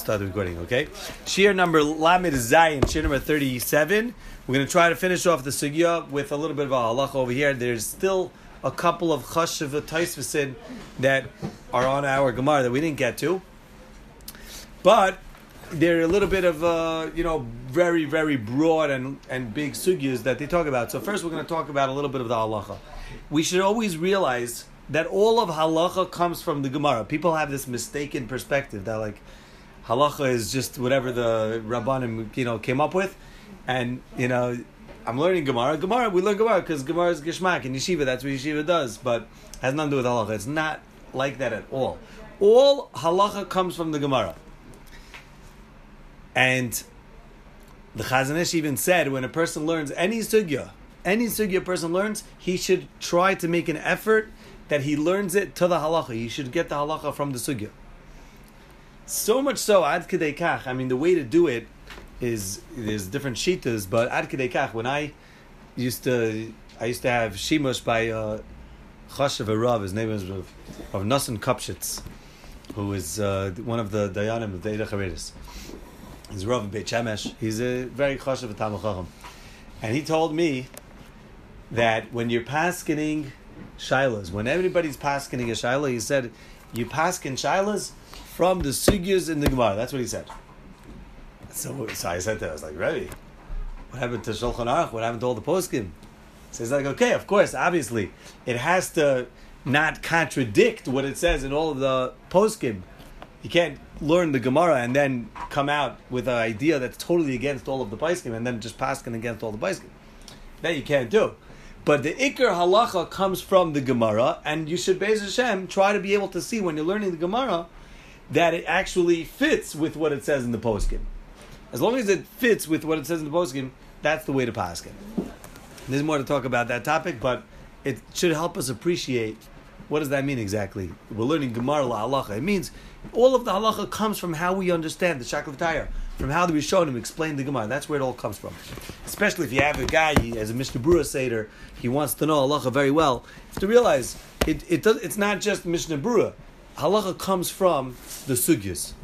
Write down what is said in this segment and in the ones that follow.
Start the recording, okay? Shir number Lamed Zayin, Shir number 37. We're going to try to finish off the sugya with a little bit of a halacha over here. There's still a couple of chashav taisvasin that are on our Gemara that we didn't get to. But they're a little bit of, very, very broad and big sugyas that they talk about. So first we're going to talk about a little bit of the halacha. We should always realize that all of halacha comes from the Gemara. People have this mistaken perspective that like, halacha is just whatever the Rabbanim, came up with. And, I'm learning Gemara. We learn Gemara because Gemara is Geshmak. In Yeshiva, that's what Yeshiva does. But it has nothing to do with halacha. It's not like that at all. All halacha comes from the Gemara. And the Chazon Ish even said when a person learns any sugya a person learns, he should try to make an effort that he learns it to the halacha. He should get the halacha from the sugya. So much so, ad kedei kach. I mean, the way to do it is there's different shitas, but ad kedei kach. When I used to have shimush by chashav Rav. His name is Rav Nosson Kopshitz, who is one of the dayanim of the Eidach Haredis. He's Rav Beit Shemesh. He's a very chashav Talmid Chacham, and he told me that when you're paskening shilas, when everybody's paskening a shilah, he said you pasken shilas from the sugyas in the Gemara. That's what he said. So I said to him, I was like, Rebbe, what happened to Shulchan Aruch? What happened to all the poskim? So he's like, okay, of course, obviously, it has to not contradict what it says in all of the poskim. You can't learn the Gemara and then come out with an idea that's totally against all of the poskim and then just paskin against all the poskim. That you can't do. But the Iker halacha comes from the Gemara, and you should, Be'ez Hashem, try to be able to see when you're learning the Gemara that it actually fits with what it says in the poskim. As long as it fits with what it says in the poskim, that's the way to paskin. There's more to talk about that topic, but it should help us appreciate what does that mean exactly. We're learning Gemara la halacha. It means all of the halacha comes from how we understand the Shakla V'Tayar, from how the Rishonim explain the Gemara. That's where it all comes from. Especially if you have a guy, as a Mishnah Berurah Seder, he wants to know halacha very well. You have to realize it's not just Mishnah Berurah. Halacha comes from the sugyas.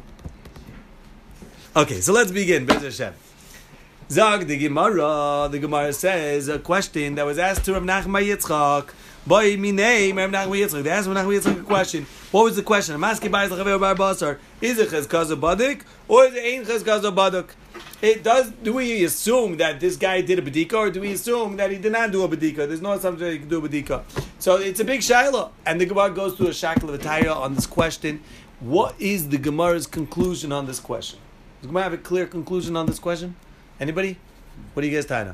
Okay, so let's begin. Be'ez Hashem. Zag the Gemara says a question that was asked to Rav Nachman Yitzchak. By me name, Rav Nachman Yitzchak. They asked Rav Nachman Yitzchak a question. What was the question? I'm asking by Chaver Bar Basar. Is it Cheskaz Badik or is it Ein Cheskaz Badik? Do we assume that this guy did a bedika, or do we assume that he did not do a bedika? There's no assumption that he could do a bedika. So it's a big shaila, and the Gemara goes through a shakla v'tayra on this question. What is the Gemara's conclusion on this question? Does the Gemara have a clear conclusion on this question? Anybody? What do you guys Taina?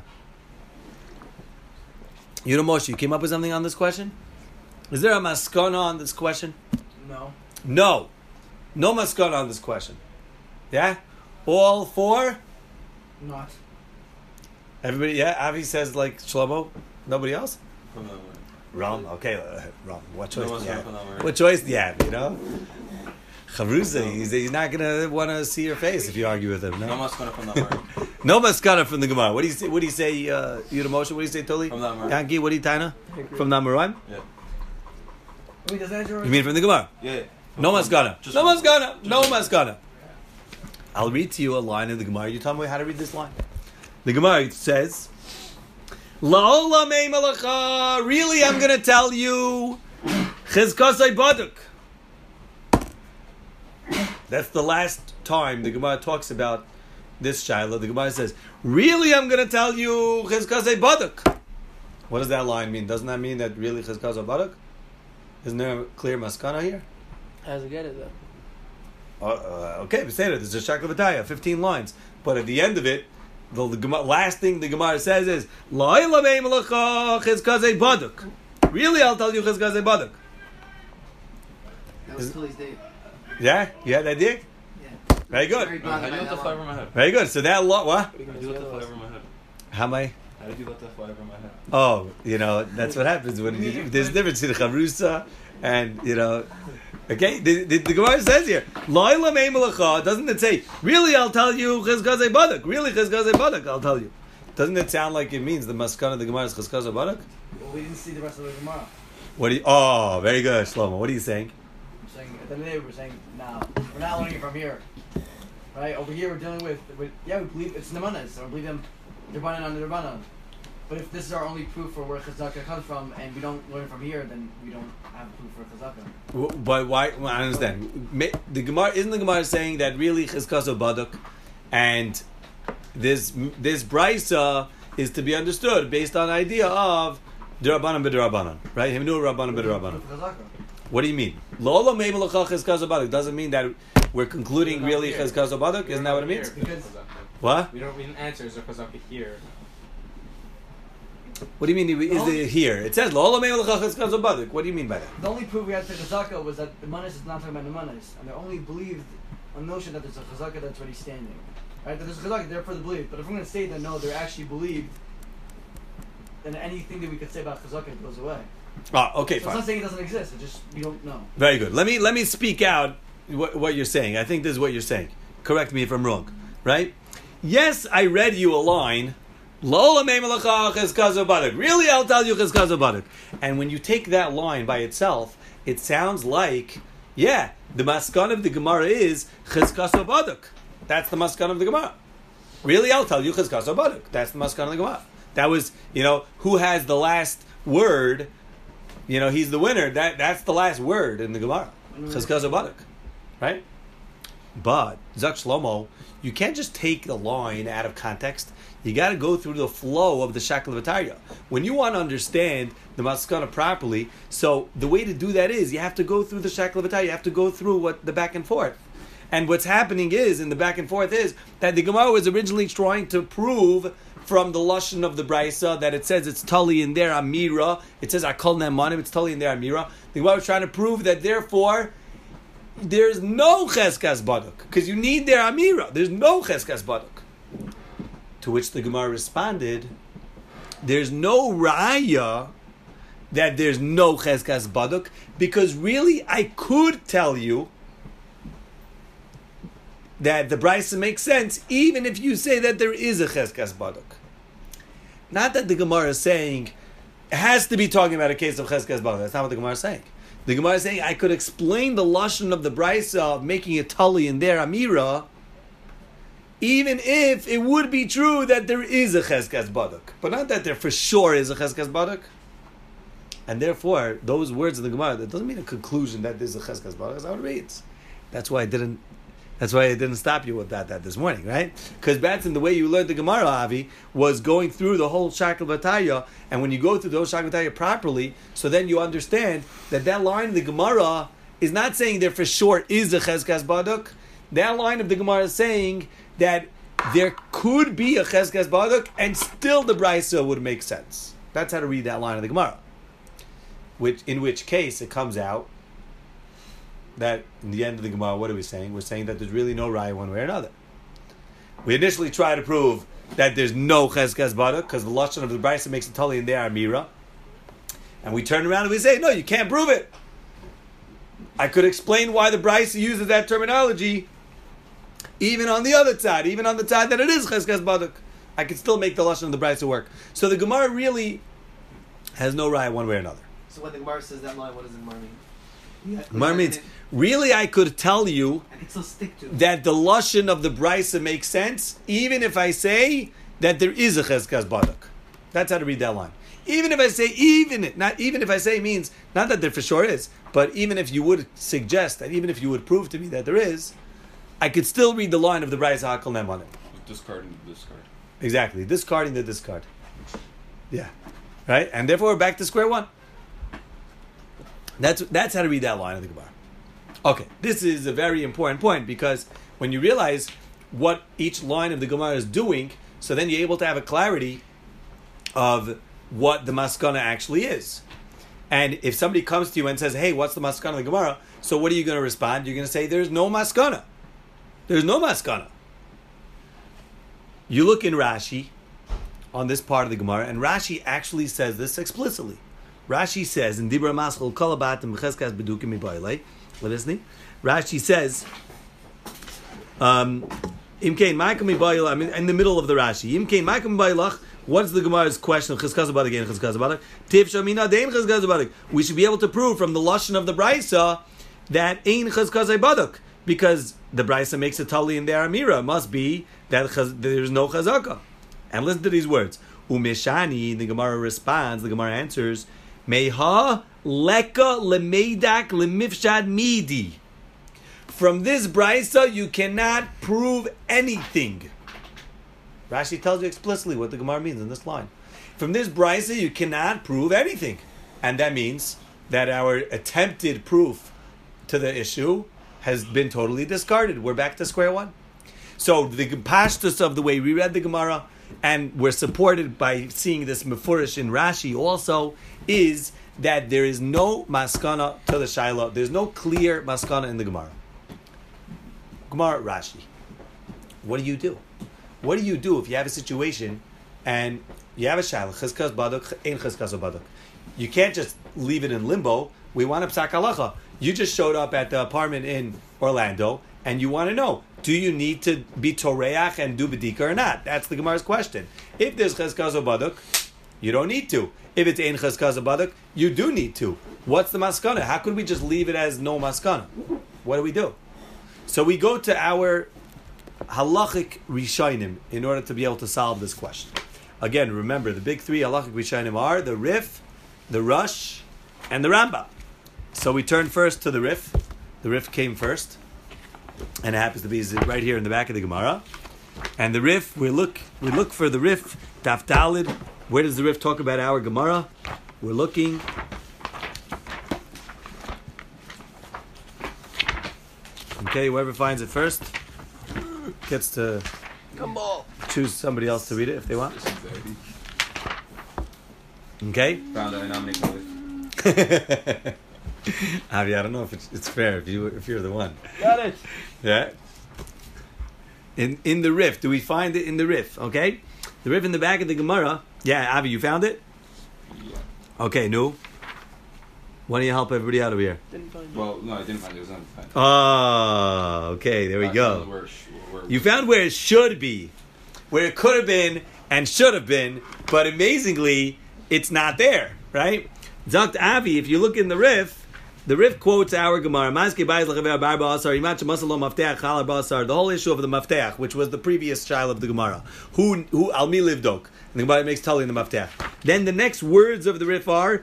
Moshe, you came up with something on this question? Is there a maskana on this question? No maskana on this question. Yeah? All four? Not. Everybody, yeah? Avi says like Shlomo. Nobody else? Ram, okay. Ram, what choice do you have? What choice do you have, Chavruza, he's not going to want to see your face if you argue with him, no? No maskana from the Gemara. No maskana from the Gemara. What do you say, Yudah Moshe? What do you say, Toli? From the Gemara. Yanki, what do you Taina? From the Amoraim? Yeah. Wait, does that You mean from the Gemara? Yeah. No maskana. No maskana. I'll read to you a line in the Gemara. You tell me how to read this line. The Gemara says, La'olamei malacha. Really, I'm going to tell you, Chizkasai Baduk. That's the last time the Gemara talks about this Shiloh. The Gemara says, really, I'm going to tell you, Chizkasei Baduk. What does that line mean? Doesn't that mean that really Chizkasei Baduk? Isn't there a clear maskana here? How's it get it though? Okay, but say that there's a Shakla V'Tayar, 15 lines. But at the end of it, the last thing the Gemara says is, La'olamei malacha Chizkasei Baduk. Really, I'll tell you Chizkasei Baduk. That was Tilly's date. Yeah? You had that idea? Yeah. Very good. How do you let that fly over my head? Very good. So that what? How do you let that fly over my head? How am I? How did you let that fly over my head? Oh, that's what happens when there's a difference in chavrusa and, okay, the Gemara says here, La'ila mei malacha, doesn't it say, really I'll tell you Chizkasei Baduk, really Chizkasei Baduk, I'll tell you. Doesn't it sound like it means the maskana of the Gemara is Chizkasei Baduk? Well, we didn't see the rest of the Gemara. Very good, Shlomo, what are you saying? I'm saying, at the end of the day, we're saying, no, we're not learning it from here. right? Over here we're dealing with we believe it's nemanas, so we believe them derbanan on the derbanan. But if this is our only proof for where chazaka comes from, and we don't learn from here, then we don't have proof for chazaka. But why? Well, I understand. The Gemara isn't the Gemara saying that really chizkaso baduk, and this brisa is to be understood based on the idea of derabanan b'derabanan, right? Himnu rabbanan b'derabanan. What do you mean? Lo meivel l'chal chizkaso baduk doesn't mean that we're concluding really chizkaso baduk. Isn't that what it means? Because What? We didn't answer is because here. What do you mean? Is it here? It says lo meivel l'chal chizkaso baduk. What do you mean by that? the only proof we had for chazaka was that the manas is not talking about the manas, and they only believed a notion that there's a chazaka that's already standing. Right? That there's a chazaka, therefore they believe. But if we're going to say that no, they're actually believed, then anything that we could say about chazaka goes away. Ah, okay, So fine. it's not saying it doesn't exist. It's just we don't know. Very good. Let me speak out what you're saying. I think this is what you're saying. Correct me if I'm wrong. Right? Yes, I read you a line. Lola meimalacha chizkazo baduk. Really, I'll tell you chizkazo baduk. And when you take that line by itself, it sounds like, yeah, the maskan of the Gemara is chizkazo baduk. That's the maskan of the Gemara. Really, I'll tell you chizkazo baduk. That's the maskan of the Gemara. That was, who has the last word. He's the winner. That's the last word in the Gemara. Chizkazo baduk. Right? But, Zak Shlomo, you can't just take the line out of context. You got to go through the flow of the Shakel V'Tarya. When you want to understand the Maskana properly, so the way to do that is you have to go through the Shakel V'Tarya. You have to go through what the back and forth. And what's happening is, in the back and forth, is that the Gemara was originally trying to prove from the Lashon of the Brisa that it says it's Tali in their Amira. It says Akol Nemanim, it's Tali in their Amira. The Gemara was trying to prove that therefore there's no Cheskas Baduk, because you need their Amira. There's no Cheskas Baduk. To which the Gemara responded, there's no Raya that there's no Cheskas Baduk, because really I could tell you that the Brisa makes sense even if you say that there is a Cheskas Baduk. Not that the Gemara is saying it has to be talking about a case of Cheskas Baduk. That's not what the Gemara is saying. The Gemara is saying I could explain the Lashon of the Brisa of making it Tali in their Amira even if it would be true that there is a Cheskas Baduk. But not that there for sure is a Cheskas Baduk. And therefore, those words in the Gemara, that doesn't mean a conclusion that there's a Cheskas Baduk. That's how it reads. That's why I didn't stop you with that this morning, right? Because Batson, the way you learned the Gemara, Avi, was going through the whole Shakel V'Tarya, and when you go through the whole Shakel V'Tarya properly, so then you understand that line of the Gemara is not saying there for sure is a Cheskas Baduk. That line of the Gemara is saying that there could be a Cheskas Baduk, and still the Brisa would make sense. That's how to read that line of the Gemara. In which case, it comes out that in the end of the Gemara, what are we saying? We're saying that there's really no raya one way or another. We initially try to prove that there's no Cheskas Baduk, because the Lashon of the Brisa makes it Tali in their Amira. And we turn around and we say, no, you can't prove it. I could explain why the Brisa uses that terminology even on the other side, even on the side that it is Cheskas Baduk. I could still make the Lashon of the Brisa work. So the Gemara really has no raya one way or another. So when the Gemara says that line, what does the Gemara mean? Gemara means, really I could tell you I can still stick to it. that the Lashon of the Brisa makes sense, even if I say that there is a Cheskas Baduk. That's how to read that line. Even if I say, even if I say means, not that there for sure is, but even if you would suggest, that even if you would prove to me that there is, I could still read the line of the Brisa Hakol Nemanim. Discarding the discard. Exactly, discarding the discard. Yeah. Right? And therefore we're back to square one. That's how to read that line of the Gemara. Okay, this is a very important point, because when you realize what each line of the Gemara is doing, so then you're able to have a clarity of what the maskana actually is. And if somebody comes to you and says, hey, what's the maskana of the Gemara? So what are you going to respond? You're going to say, there's no maskana. There's no maskana. You look in Rashi on this part of the Gemara, and Rashi actually says this explicitly. Rashi says in Dibra Maschal Kolabatim Cheskas Bedukim Mibailei. Listening. Rashi says, Imkein Ma'akim Mibailach. I mean, in the middle of the Rashi. Imkein Ma'akim Mibailach. What's the Gemara's question of Cheskas Badik and Cheskas Badik? Tiv Shamina Dein Cheskas Badik. We should be able to prove from the Lashon of the Brisa that Ein Cheskas Badik, because the Brisa makes a tali in their Amira. It must be that there's no chazaka. And listen to these words. Umeshani, the Gemara responds, the Gemara answers, Meha leka lemeidak lemifshad midi. From this Brisa, you cannot prove anything. Rashi tells you explicitly what the Gemara means in this line. From this Brisa, you cannot prove anything. And that means that our attempted proof to the issue has been totally discarded. We're back to square one. So the pashtus of the way we read the Gemara, and we're supported by seeing this mefurish in Rashi also, is that there is no maskana to the Shaila. There's no clear maskana in the Gemara. Gemara Rashi. What do? What do you do if you have a situation and you have a Shaila, chizkas baduk, ein chizkas baduk? You can't just leave it in limbo. We want to psak halacha. You just showed up at the apartment in Orlando, and you want to know, do you need to be toreach and do bedika or not? That's the Gemara's question. If there's chizkas baduk, you don't need to. If it's ein chizkas baduk, you do need to. What's the maskana? How could we just leave it as no maskana? What do? So we go to our halachic rishonim in order to be able to solve this question. Again, remember, the big three halachic rishonim are the Rif, the Rush, and the Rambam. So we turn first to the Rif. The Rif came first, and it happens to be right here in the back of the Gemara. And the Rif, we look for the Rif, Daf Dalid. Where does the Rif talk about our Gemara? We're looking. Okay, whoever finds it first gets to choose somebody else to read it if they want. Okay? Found I nominate Chloe. Avi, I don't know if it's fair if you're the one. Got it. Yeah. In the Rif, do we find it in the Rif? Okay, the Rif in the back of the Gemara. Yeah, Avi, you found it. Yeah. Okay, Nu. Why don't you help everybody out over here? Didn't find it. Well, no, I didn't find it. It was on the Oh, okay, there we go. You found where it should be, where it could have been and should have been, but amazingly, it's not there, right? Zakt Avi, if you look in the Rif quotes our Gemara, the whole issue of the Mafteach, which was the previous child of the Gemara. Who Almi Livdok. And the Gemara makes Tali in the Mafteach. Then the next words of the Rif are,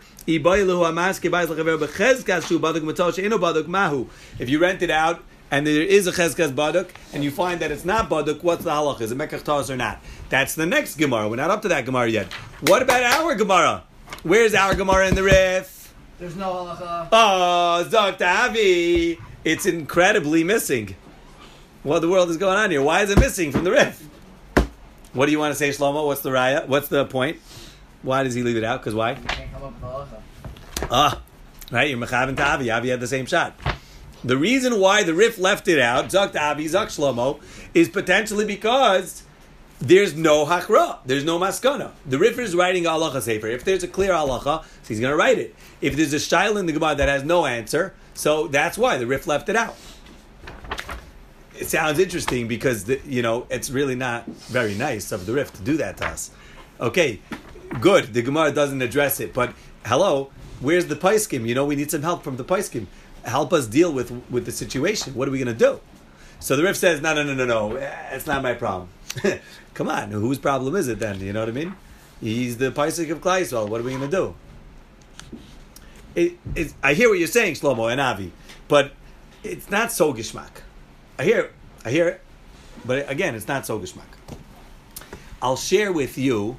if you rent it out, and there is a chezkas baduk, and you find that it's not baduk, what's the halach? Is it mekach tos or not? That's the next Gemara. We're not up to that Gemara yet. What about our Gemara? Where's our Gemara in the Rif? There's no halacha. Oh, Dr. Avi, it's incredibly missing. What the world is going on here? Why is it missing from the Rif? What do you want to say, Shlomo? What's the raya? What's the point? Why does he leave it out? Because why? You can't come up with halacha. Right, you're mechaven to Avi. Avi had the same shot. The reason why the Rif left it out, Zakt Avi, Zakt Shlomo, is potentially because there's no hachra, there's no maskana. The Rif is writing a halacha sefer. If there's a clear halacha, so he's going to write it. If there's a shaila in the Gemara that has no answer, so that's why the Rif left it out. It sounds interesting because it's really not very nice of the Rif to do that to us. Okay, good. The Gemara doesn't address it, but hello, where's the paiskim? We need some help from the paiskim. Help us deal with the situation. What are we going to do? So the Rif says, no, it's not my problem. Come on, whose problem is it then? You know what I mean? He's the paisik of Klai Yisrael. What are we going to do? I hear what you're saying, Shlomo and Avi, but it's not so gishmak. I hear it, but again, it's not so gishmak. I'll share with you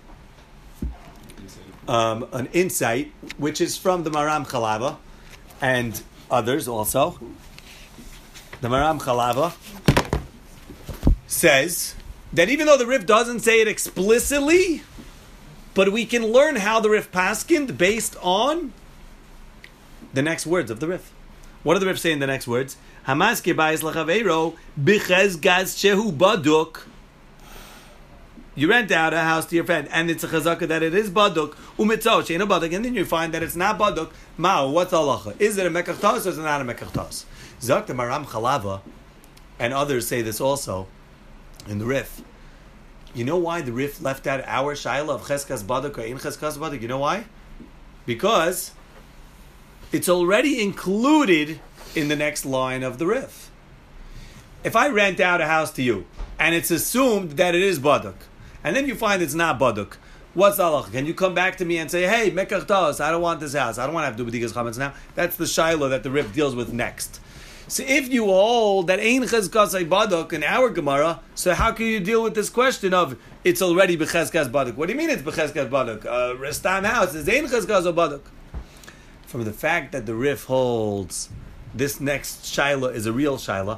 an insight, which is from the Maram Chalava and others also. The Maram Chalava says that even though the Rif doesn't say it explicitly, but we can learn how the Rif paskind based on the next words of the Rif. What do the Rif say in the next words? Hamaske ba'is lachaveiro b'chezgaz shehu baduk. You rent out a house to your friend, and it's a chazaka that it is baduk, umitzah she'ena baduk, and then you find that it's not baduk. Ma'u, what's halacha? Is it a mekach tos or is it not a mekach tos? Zok the Maram Chalava, and others say this also in the Rif. You know why the Rif left out our shaila of cheskas baduk or in cheskas baduk? You know why? Because it's already included in the next line of the Rif. if I rent out a house to you and it's assumed that it is baduk, and then you find it's not baduk, what's the halacha? Can you come back to me and say, hey, mekach taos, I don't want this house. I don't want to have to do b'dikas chametz now. That's the shiloh that the Rif deals with next. So if you hold that ein chezkas baduk in our Gemara, so how can you deal with this question of it's already b'chezkas baduk? What do you mean it's b'chezkas baduk? Restam house is ein chezkas baduk. From the fact that the Rif holds this next shiloh is a real shiloh,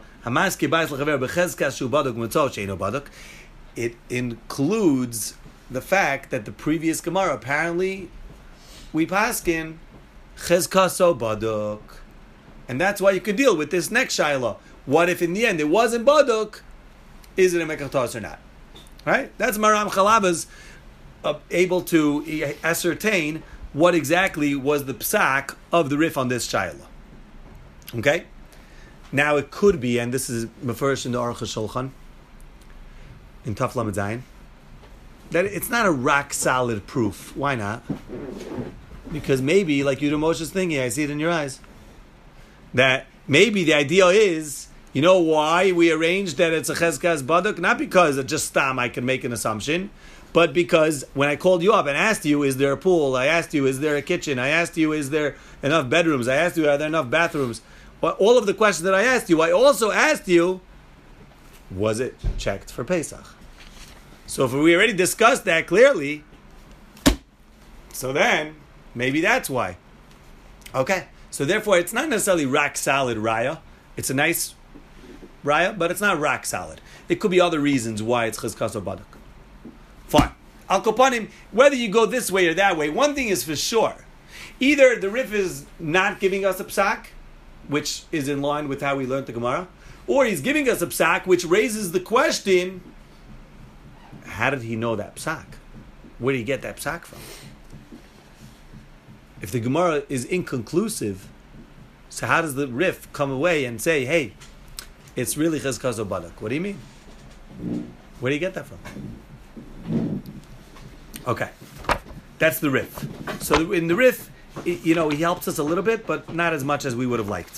it includes the fact that the previous Gemara, apparently, we paskin chezkaso baduk. And that's why you could deal with this next shiloh. What if in the end it wasn't baduk? Is it a mekach taos or not? Right? That's Maram Chalaba's able to ascertain what exactly was the psak of the Rif on this shiloh. Okay? Now it could be, and this is Mefurish in the Aruch HaShulchan, in Taf Lamed Zayin, that it's not a rock solid proof. Why not? Because maybe, like Yudah Moshe's thinking, I see it in your eyes, that maybe the idea is, you know why we arranged that it's a chezkas baduk? Not because of just stam I can make an assumption, but because when I called you up and asked you, is there a pool? I asked you, is there a kitchen? I asked you, is there enough bedrooms? I asked you, are there enough bathrooms? Well, all of the questions that I asked you, I also asked you, was it checked for Pesach? So if we already discussed that clearly, so then maybe that's why. Okay, so therefore it's not necessarily rock solid raya. It's a nice raya, but it's not rock solid. It could be other reasons why it's chizkas or baduk. Fine. Al kopanim, whether you go this way or that way, one thing is for sure. Either the Rif is not giving us a psak, which is in line with how we learned the Gemara, or he's giving us a psak, which raises the question, how did he know that psak? Where did he get that psak from? If the Gemara is inconclusive, so how does the Rif come away and say, hey, it's really chezkas or baduk? What do you mean? Where do you get that from? Okay, that's the Rif. So in the Rif, he helps us a little bit, but not as much as we would have liked.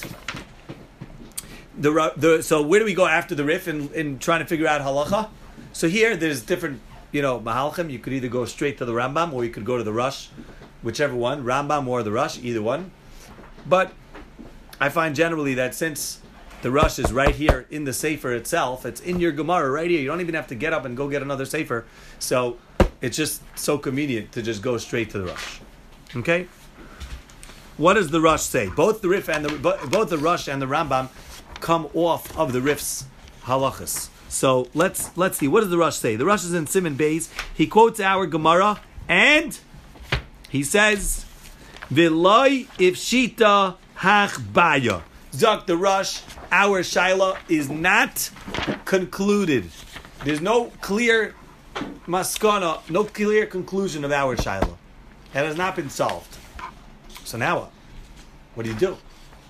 So where do we go after the Rif in trying to figure out halacha? So here, there's different, mahalchim. You could either go straight to the Rambam, or you could go to the Rush, whichever one, Rambam or the Rush, either one. But I find generally that since the Rush is right here in the Sefer itself, it's in your Gemara right here. You don't even have to get up and go get another Sefer. So it's just so convenient to just go straight to the Rush. Okay? What does the Rush say? Both the Rif and both the Rush and the Rambam come off of the Rif's halachas. So let's see. What does the Rush say? The Rush is in Siman Beis. He quotes our Gemara and he says, "V'loi ifshita hachbaya." Zok the Rush, our Shaila is not concluded. There's no clear maskana, no clear conclusion of our Shaila. It has not been solved. So now what? What do you do?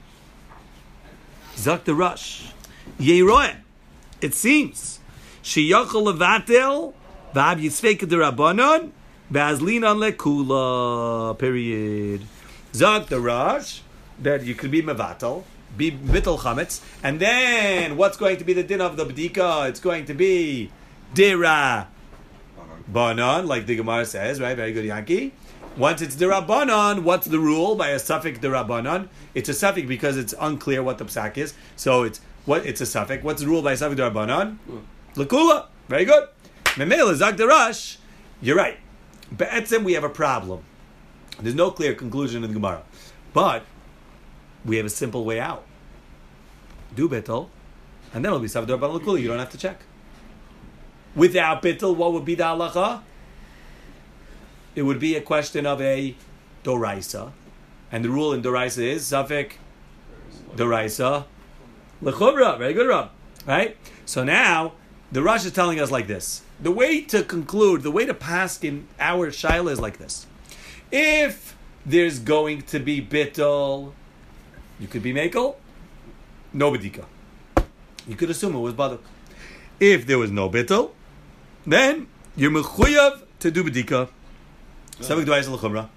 Zok the Rush. Yeroeh. It seems. Sheyachol levatel v'ab yisfek d'Rabbanon v'azlinan lekula. Period. Zok the Rush that you could be mevatel, be bittul chametz, and then what's going to be the din of the b'dika? It's going to be dira banan, like the Gemara says, right? Very good, Yankee. Once it's dirabanan, what's the rule by a suffix dirabanan? It's a suffix because it's unclear what the psak is. So it's a suffix. What's the rule by a suffix dirabanan? Lakula. Very good. Memela zak derash. You're right. Be'etzem we have a problem. There's no clear conclusion in the Gemara, but we have a simple way out. Do bittul, and then it'll be suffix dirabanan lakula. You don't have to check. Without bittul, what would be the halacha? It would be a question of a doraisa, and the rule in doraisa is suffix doraisa lechumra. Very good, Rob. Right. So now the Rush is telling us like this: the way to conclude, the way to pass in our shaila is like this: if there's going to be bittul, you could be mekel, no bedika. You could assume it was baduk. If there was no bittul, then you're mechuyav to do bedika. Doesn't really answer the question.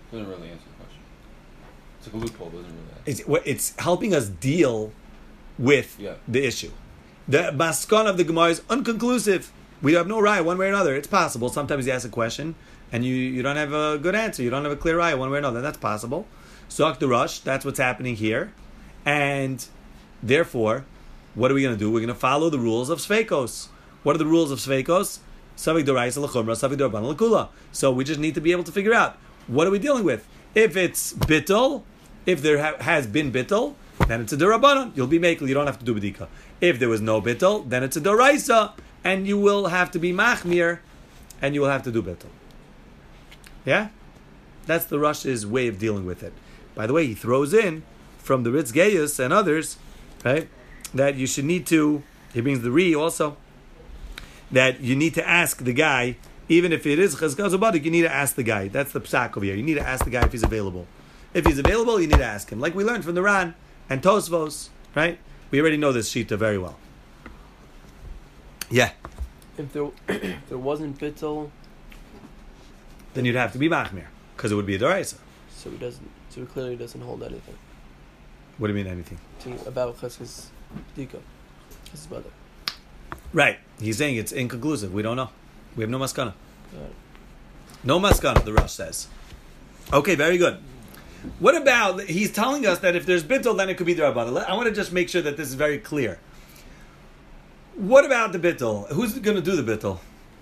It's like a loophole, doesn't really answer. It's helping us deal with the issue. The maskon of the Gemara is unconclusive. We have no raya one way or another. It's possible. Sometimes you ask a question and you don't have a good answer. You don't have a clear raya one way or another. That's possible. Zok the Rush, that's what's happening here. And therefore, what are we going to do? We're going to follow the rules of Sveikos. What are the rules of Sveikos? Savik Doraisa L'chumra, Savik Dorban L'kula. So we just need to be able to figure out, what are we dealing with? If it's bittul, if there has been bittul, then it's a Durabanan. You'll be makel, you don't have to do bedika. If there was no bittul, then it's a Doraisa, and you will have to be machmir, and you will have to do bittul. Yeah? That's the Rush's way of dealing with it. By the way, he throws in, from the Ritz Gaius and others, right, that you should need to, he brings the Ri also, that you need to ask the guy, even if it is Chazkaz Ubadik, you need to ask the guy. That's the psak over here. You need to ask the guy if he's available. If he's available, you need to ask him. Like we learned from the Ran and Tosvos, right? We already know this Shita very well. Yeah. If there wasn't bittul, Then you'd have to be Machmir, because it would be a Doraisa. so he clearly doesn't hold anything What do you mean anything? about Cheskes Dika, his brother. Right. He's saying it's inconclusive. We don't know. We have no maskana. Got it. No maskana, the Rush says. Okay, very good. What about, he's telling us that if there's bittul, then it could be the Rabbanah. I want to just make sure that this is very clear. What about the bittul? Who's going to do the bittul?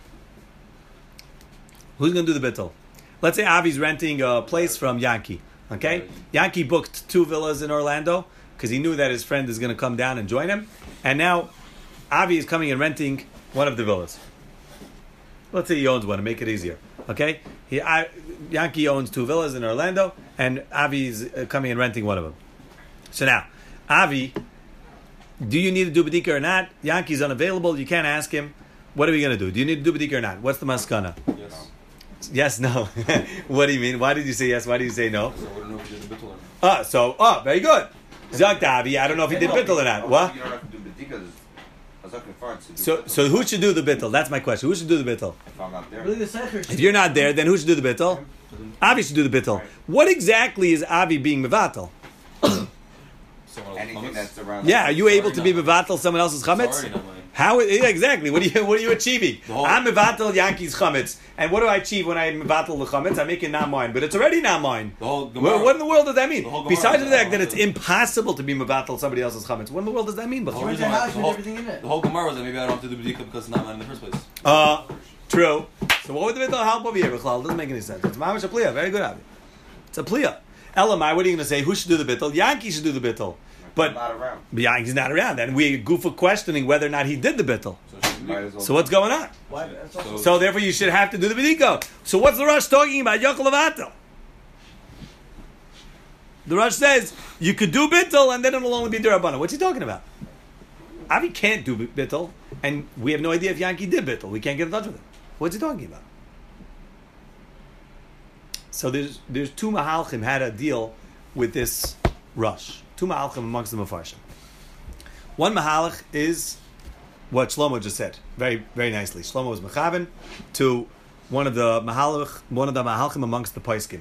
Who's going to do the bittul? Let's say Avi's renting a place from Yankee. Okay? Yankee booked 2 villas in Orlando because he knew that his friend is going to come down and join him. And now Avi is coming and renting one of the villas. Let's say he owns one to make it easier. Okay? Yankee owns 2 villas in Orlando, and Avi is coming and renting one of them. So now, Avi, do you need to do Badika or not? Yankee's unavailable. You can't ask him. What are we going to do? Do you need to do Badika or not? What's the maskana? Yes. Yes, no. What do you mean? Why did you say yes? Why did you say no? So I wouldn't know if you did the bittul or not. Very good. Zakt Avi, I don't know if he did bittul or not. What? You don't have to do bedika. So who should do the bittul? That's my question. Who should do the bittul? If I'm not there. Really, the Secher should If you're not there, then who should do the bittul? Avi should do the bittul. What exactly is Avi being mevatel? Anything that's around. Yeah, are you able to be mevatel someone else's chametz? How? Yeah, exactly. What are you achieving? I'm mevatel Yankees chametz, and what do I achieve when I mevatel the chametz? I make it not mine, but it's already not mine. What in the world does that mean? Besides the fact that it's impossible to be mevatel somebody else's chametz, what in the world does that mean? you rent a house with everything in it. The whole Gemara was that maybe I don't have to do bedika because it's not mine in the first place. True. So what would the bittul help over here? It doesn't make any sense. It's mamash a pliya. Very good, Avi. It's a pliya. Elamai, what are you going to say? Who should do the bittul? Yankee should do the bittul. But Not around. Yankee's not around, and we goof for questioning whether or not he did the bittul. Might as well. So what's going on? Why? That's also So therefore, you should have to do the bediko. So what's the Rush talking about? Yokel Avatel. The Rush says you could do bittul, and then it'll only be derabana. What's he talking about? Avi can't do bittul, and we have no idea if Yankee did bittul. We can't get in touch with him. What's he talking about? So there's 2 mahalchim had a deal with this Rush. 2 mahalchim amongst the mafarshim. One mahalach is what Shlomo just said, very very nicely. Shlomo was mechaven to one of the mahalchim amongst the poskim.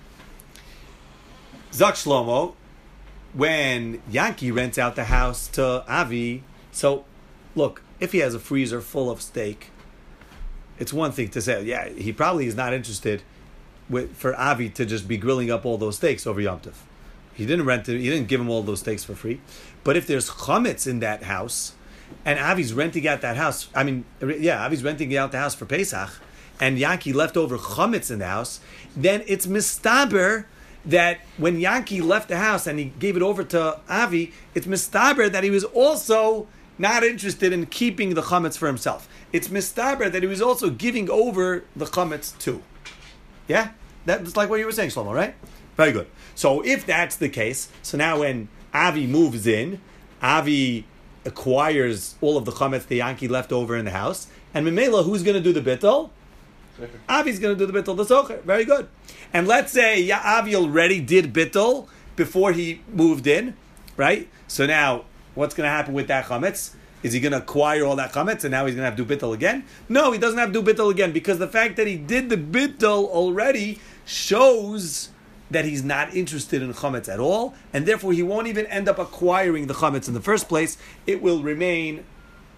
Zak Shlomo, when Yankee rents out the house to Avi, so look, if he has a freezer full of steak, it's one thing to say, yeah, he probably is not interested for Avi to just be grilling up all those steaks over Yom Tov. He didn't rent it. He didn't give him all those steaks for free. But if there's chametz in that house, and Avi's renting out that house, Avi's renting out the house for Pesach, and Yankee left over chametz in the house, then it's mistaber that when Yankee left the house and he gave it over to Avi, it's mistaber that he was also not interested in keeping the chametz for himself. It's mistaber that he was also giving over the chametz too. Yeah? That's like what you were saying, Shlomo, right? Very good. So if that's the case, so now when Avi moves in, Avi acquires all of the chametz the Yankee left over in the house, and Memela, who's going to do the bittul? Avi's going to do the bittul, the socher. Very good. And let's say Avi already did bittul before he moved in, right? So now, what's going to happen with that chametz? Is he going to acquire all that chametz and now he's going to have to do bittul again? No, he doesn't have to do bittul again because the fact that he did the bittul already shows that he's not interested in chametz at all, and therefore he won't even end up acquiring the chametz in the first place. It will remain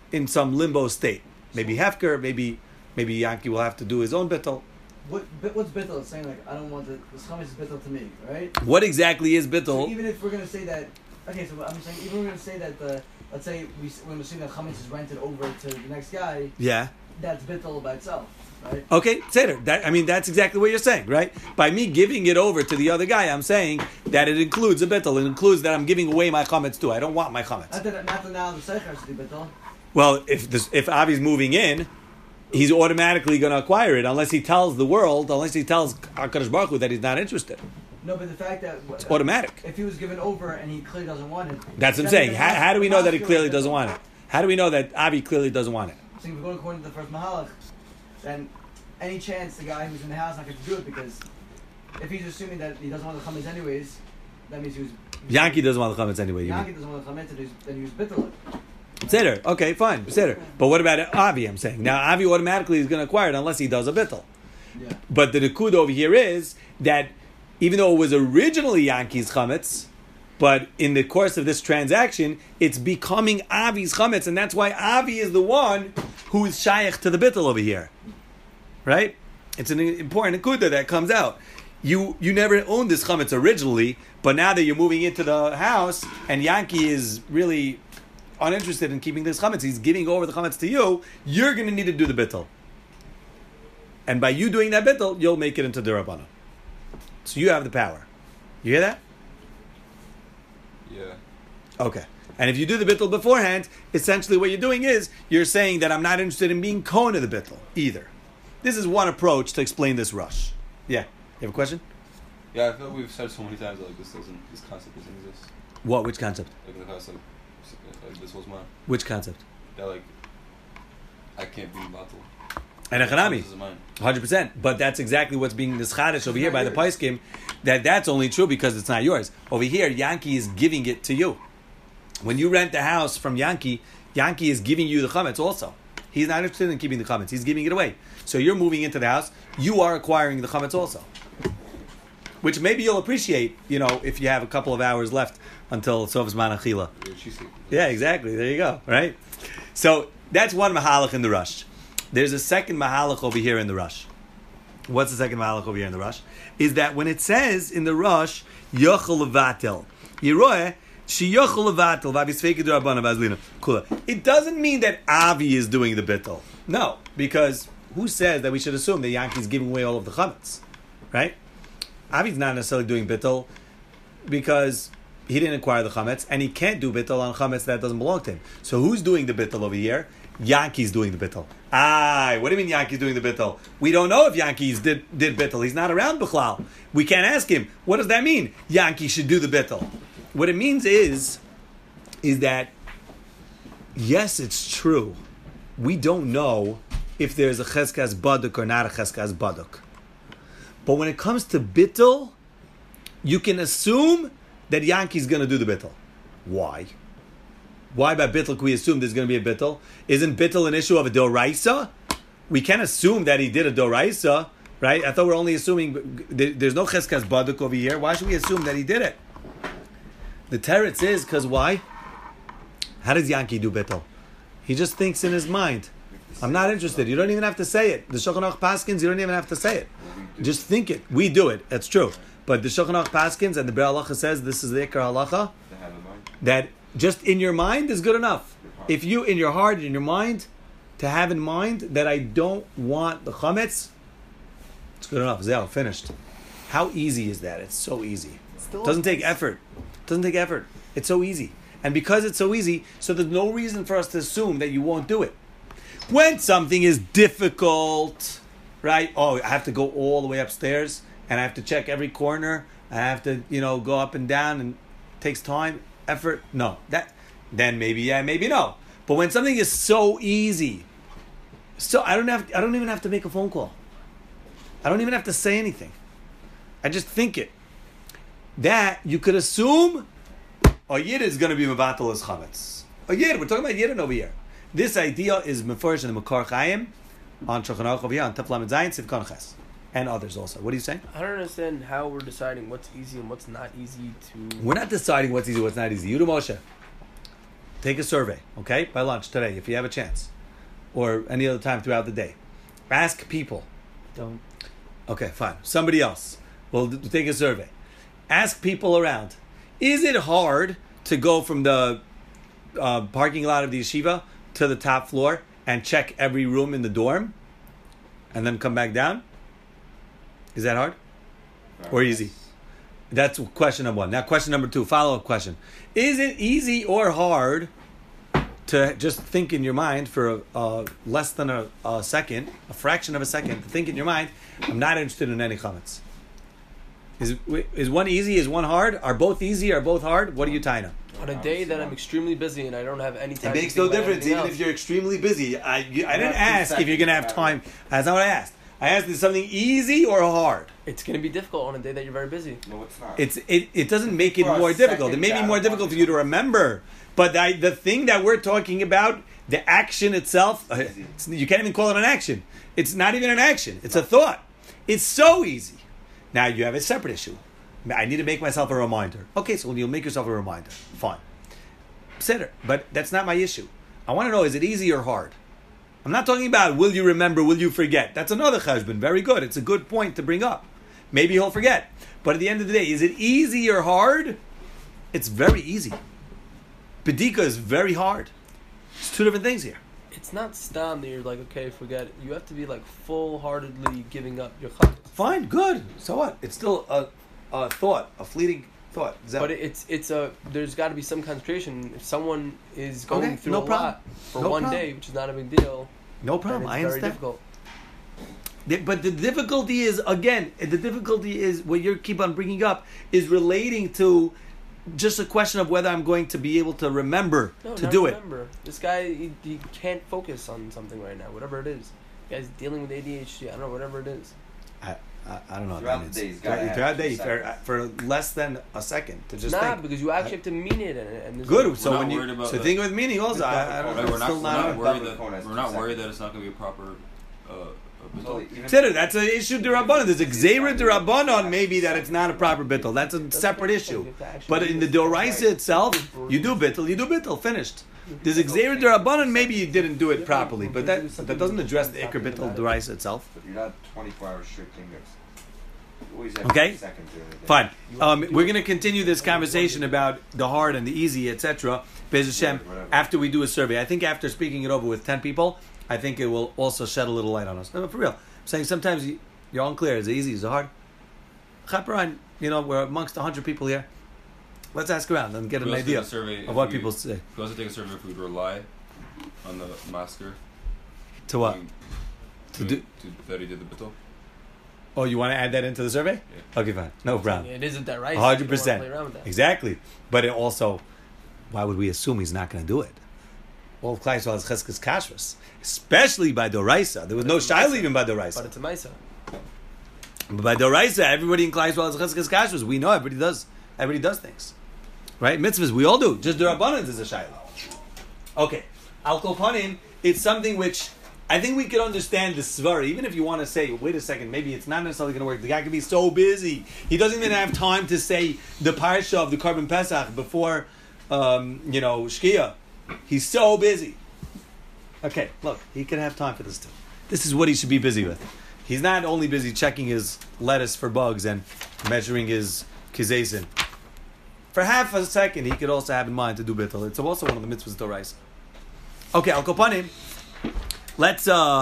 in some limbo state. Maybe Hefker, maybe Yankee will have to do his own bittul. What's bittul? It's saying like I don't want this chametz is bittul to me, right? What exactly is bittul? So even if we're gonna say that, okay, so I'm saying even we're gonna say that let's say we're gonna assume that chametz is rented over to the next guy. Yeah. That's bittul by itself, right? Okay, Seder. That's exactly what you're saying, right? By me giving it over to the other guy, I'm saying that it includes a bittul. It includes that I'm giving away my chametz too. I don't want my chametz. Not that now the seicher has to be bittul. Well, if Avi's moving in, he's automatically going to acquire it unless he tells the world, unless he tells HaKadosh Baruch Hu that he's not interested. No, but the fact that it's automatic. If he was given over and he clearly doesn't want it, that's what I'm saying. How do we know that he clearly doesn't want it? How do we know that Avi clearly doesn't want it? So if we're going according to the first mahalach, then any chance the guy who's in the house not going to do it because if he's assuming that he doesn't want the chametz anyways, that means he was. Yankee doesn't want the chametz anyway. Yankee doesn't want the chametz, then he was bittul. Seder. Okay, fine. Seder. But what about Avi, I'm saying? Now, Avi automatically is going to acquire it unless he does a bittul. Yeah. But the Nikud over here is that even though it was originally Yankee's chametz, but in the course of this transaction, it's becoming Avi's chametz, and that's why Avi is the one who is shaykh to the bittul over here. Right? It's an important Nikuda that comes out. You never owned this chametz originally, but now that you're moving into the house, and Yankee is really uninterested in keeping this chametz, he's giving over the chametz to you, you're going to need to do the bittul. And by you doing that bittul, you'll make it into the Rabbana. So you have the power. You hear that? Yeah. Okay. And if you do the bittul beforehand, essentially what you're doing is, you're saying that I'm not interested in being kohen of the bittul, either. This is one approach to explain this rush. Yeah. You have a question? Yeah, I feel like we've said so many times that like this concept doesn't exist. What? Which concept? Like in the past, like this was mine. Which concept? That like I can't be batal. And Echanami. This is mine. 100%. But that's exactly what's being nischadish over here by the Paiskim, that's only true because it's not yours. Over here, Yankee is giving it to you. When you rent the house from Yankee, Yankee is giving you the chametz also. He's not interested in keeping the chametz. He's giving it away. So you're moving into the house. You are acquiring the chametz also. Which maybe you'll appreciate, if you have a couple of hours left until Sof Zman Achila. Yeah, exactly. There you go. Right? So that's one mahalach in the rush. There's a second mahalach over here in the rush. What's the second mahalach over here in the rush? Is that when it says in the rush, Yochel Levatel, Yeroeh, Sheyochel Levatel, Vavisfeke D'Rabbana Vazlina. Kula. It doesn't mean that Avi is doing the bittul. No, because who says that we should assume that Yankee's giving away all of the chametz? Right? Avi's not necessarily doing bittul because he didn't acquire the chametz, and he can't do bittul on chametz that doesn't belong to him. So who's doing the bittul over here? Yankee's doing the bittul. What do you mean Yankee's doing the bittul? We don't know if Yankees did bittul. He's not around Bichlal. We can't ask him. What does that mean? Yankee should do the bittul. What it means is that, yes, it's true. We don't know if there's a cheskas baduk or not a cheskas baduk. But when it comes to bittul, you can assume that Yankee's going to do the bittul. Why? Why by bittul can we assume there's going to be a bittul? Isn't bittul an issue of a doraisa? We can't assume that he did a doraisa, right? I thought we're only assuming there's no cheskas baduk over here. Why should we assume that he did it? The teretz is because why? How does Yankee do bittul? He just thinks in his mind, I'm not interested. You don't even have to say it. The Shulchan Aruch Paskins, you don't even have to say it. Just think it. We do it. That's true. But the Shulchan Aruch Paskins and the Be'er Halacha says this is the Ikar Halacha, that just in your mind is good enough. If you, in your heart, in your mind, to have in mind that I don't want the chametz, it's good enough. Zeh, finished. How easy is that? It's so easy. It doesn't take effort. It's so easy. And because it's so easy, so there's no reason for us to assume that you won't do it. When something is difficult, right? Oh, I have to go all the way upstairs and I have to check every corner. I have to, go up and down and it takes time, effort. No, then maybe yeah, maybe no. But when something is so easy, so I don't even have to make a phone call. I don't even have to say anything. I just think it. That you could assume a yid is going to be mevatel as chametz. A yid, we're talking about yidin over here. This idea is meforish in the Makar Chaim on Shulchan Aruch over here on Tef Lamed Zayin Sivkon Ches and others also. What are you saying? I don't understand how we're deciding what's easy and what's not easy to. We're not deciding what's easy, what's not easy. Yudu Moshe. take a survey, okay, by lunch today, if you have a chance, or any other time throughout the day. Ask people. Don't. Okay, fine. Somebody else will take a survey. Ask people around. Is it hard to go from the parking lot of the yeshiva to the top floor and check every room in the dorm and then come back down? Is that hard? Or easy? That's question number one. Now question number two, follow-up question. Is it easy or hard to just think in your mind for less than a second, a fraction of a second, to think in your mind, I'm not interested in any comments? Is one easy? Is one hard? Are both easy? Are both hard? What are you tying up? On a day that I'm extremely busy and I don't have any time. It makes to no think about difference, anything even else. if you're extremely busy. I didn't ask if you're going to have time. That's not what I asked. I asked, is something easy or hard? It's going to be difficult on a day that you're very busy. No, it's not. It doesn't make it For a more difficult. It second, may be yeah, more I difficult want for you to remember. But the thing that we're talking about, the action itself, you can't even call it an action. It's not even an action. It's a thought. It's so easy. Now you have a separate issue. I need to make myself a reminder. Okay, so you'll make yourself a reminder. Fine. Consider. But that's not my issue. I want to know, is it easy or hard? I'm not talking about will you remember, will you forget. That's another cheshbon. Very good. It's a good point to bring up. Maybe he'll forget. But at the end of the day, is it easy or hard? It's very easy. Bedika is very hard. It's two different things here. It's not stam that you're like, okay, forget it. You have to be like full-heartedly giving up your chametz. Fine, good. So what? It's still a thought, a fleeting thought. Is that But there's got to be some concentration. If someone is going Okay, through no a problem. lot for No one problem. day, which is not a big deal, no then problem. it's I very understand. difficult. But the difficulty is, again, what you keep on bringing up is relating to just a question of whether I'm going to be able to remember No, to not do it. remember. This guy, he can't focus on something right now, whatever it is. The guy's dealing with ADHD, I don't know, whatever it is. I don't know. Throughout what that the day, means. he's gotta have Throughout the 2 day, seconds. for less than a second to just Nah, think. because you actually have to mean it. And there's Good. no- So We're when not you worried about so that. think with meaning also, I don't Right, know. we're It's not, still we're not. not worried Double phone has that 2 we're not worried seconds. that it's not going to be a proper. Consider that's an issue derabbanon. There's a gzeira derabbanon maybe that it's not a proper bittul. That's a separate issue. But in the doraisa itself, you do bittul, finished. There's a gzeira derabbanon. Maybe you didn't do it properly, but that doesn't address the ikar bittul doraisa itself. But you're not 24 hours straight fingers. You always have Okay. 2 seconds during the day. Fine. We're going to continue this conversation about the hard and the easy, etc. Be'ez Hashem, Whatever. after we do a survey. I think after speaking it over with 10 people, I think it will also shed a little light on us. No, for real. I'm saying sometimes you're unclear. Is it easy? Is it hard? Chaperon, we're amongst 100 people here. Let's ask around and get an idea of what people say. We also take a survey if we rely on the masker. To what? To do- that he did the bittul. Oh, you want to add that into the survey? Yeah. Okay, fine. No problem. It isn't that right. 100%. Play around with that. Exactly. But it also, why would we assume he's not going to do it? All of Klai Yisrael has cheskes kashrus, especially by Doraisa. There was no shaila even by But Doraisa. it's a Maisa. But by Doraisa, everybody in Klai Yisrael has cheskes kashrus. We know everybody does. Everybody does things, right? Mitzvahs we all do. Just Durabanan is a shaila. Okay, Al Kol Panim, it's something which I think we could understand the svara. Even if you want to say, wait a second, maybe it's not necessarily going to work. The guy could be so busy, he doesn't even have time to say the parsha of the Korban Pesach before, Shkia. He's so busy. Okay, look, he could have time for this too. This is what he should be busy with. He's not only busy checking his lettuce for bugs and measuring his kizesin. For half a second, he could also have in mind to do bittul. It's also one of the mitzvahs doraisa. Okay, Al Kopanim. Let's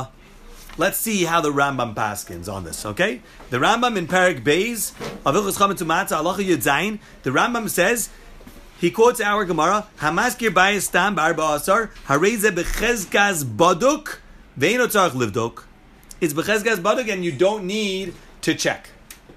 see how the Rambam paskins on this. Okay, the Rambam in Parak Beis Avichos Chametz Umatzah Halacha Yud Zayin. The Rambam says. He quotes our Gemara, Hamaskir bayis tam barba asar, hareze bechezkaz baduk, ve'eno tzarich livdok. It's bechezkaz baduk and you don't need to check.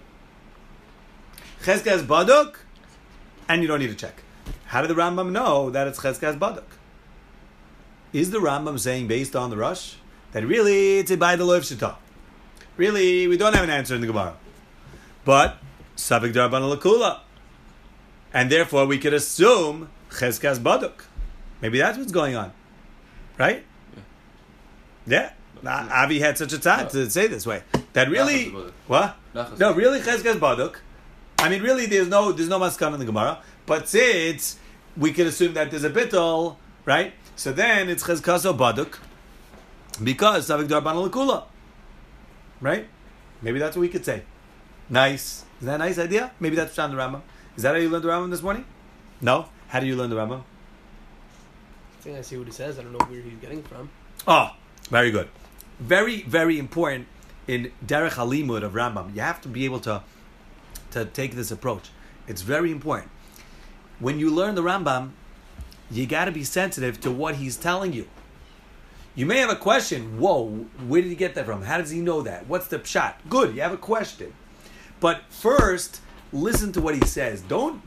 Chezkaz baduk, and you don't need to check. How did the Rambam know that it's chezkaz baduk? Is the Rambam saying based on the Rush that really it's by the loif shita? Really, we don't have an answer in the Gemara. But, Savik Darban Lakula. And therefore, we could assume Chezkas Baduk. Maybe that's what's going on. Right? Yeah. Avi had such a time to say this way. That really... What? No, really Chezkas Baduk. I mean, really, there's no maskan in the Gemara. But since we could assume that there's a bittul, right? So then it's chizkaso baduk because savik darbana lekula, right? Maybe that's what we could say. Nice. Is that a nice idea? Maybe that's Pshat in the Rambam. Is that how you learned the Rambam this morning? No. How do you learn the Rambam? I think I see what he says. I don't know where he's getting from. Oh, very good. Very, very important in Derech Halimud of Rambam. You have to be able to take this approach. It's very important. When you learn the Rambam, you got to be sensitive to what he's telling you. You may have a question. Whoa, where did he get that from? How does he know that? What's the pshat? Good, you have a question. But first, listen to what he says. Don't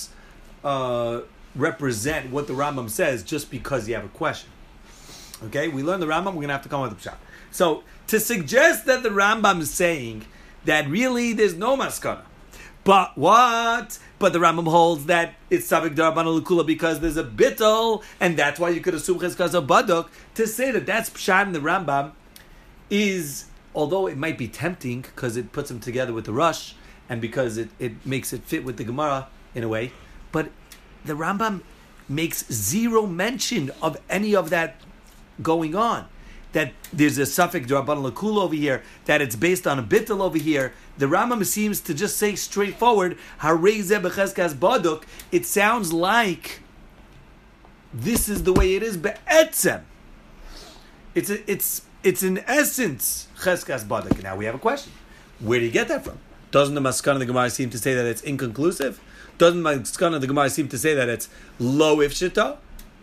misrepresent what the Rambam says just because you have a question. Okay, we learn the Rambam, we're going to have to come up with a pshat. So, to suggest that the Rambam is saying that really there's no maskana, but what? But the Rambam holds that it's Savik Darbana L'Kula because there's a bittul, and that's why you could assume Chizkaso Baduk. To say that that's pshat in the Rambam is, although it might be tempting because it puts them together with the Rush, and because it makes it fit with the Gemara in a way, but the Rambam makes zero mention of any of that going on. That there's a Safek Darbana L'Kula over here, that it's based on a bittul over here. The Rambam seems to just say straightforward, Harei Zeh B'Chezkas Baduk. It sounds like this is the way it is be'etzem. It's in essence Chezkas Baduk. Now we have a question. Where do you get that from? Doesn't the Maskana of the Gemara seem to say that it's inconclusive? Doesn't the Maskana of the Gemara seem to say that it's lo ifshita?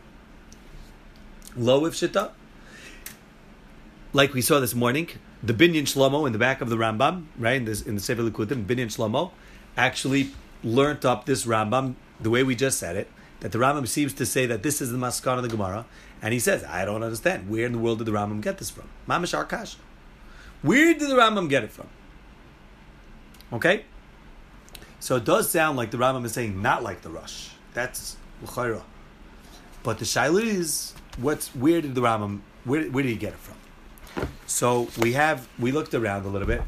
Lo ifshita? Like we saw this morning, the Binyan Shlomo in the back of the Rambam, right, in the Sefer Likutim, Binyan Shlomo actually learnt up this Rambam the way we just said it, that the Rambam seems to say that this is the Maskana of the Gemara, and he says, I don't understand. Where in the world did the Rambam get this from? Mamash Arkash. Where did the Rambam get it from? Okay? So it does sound like the Rambam is saying not like the Rush. That's L'chaira. But the Shaila is, where did the Rambam, where did he get it from? So we looked around a little bit.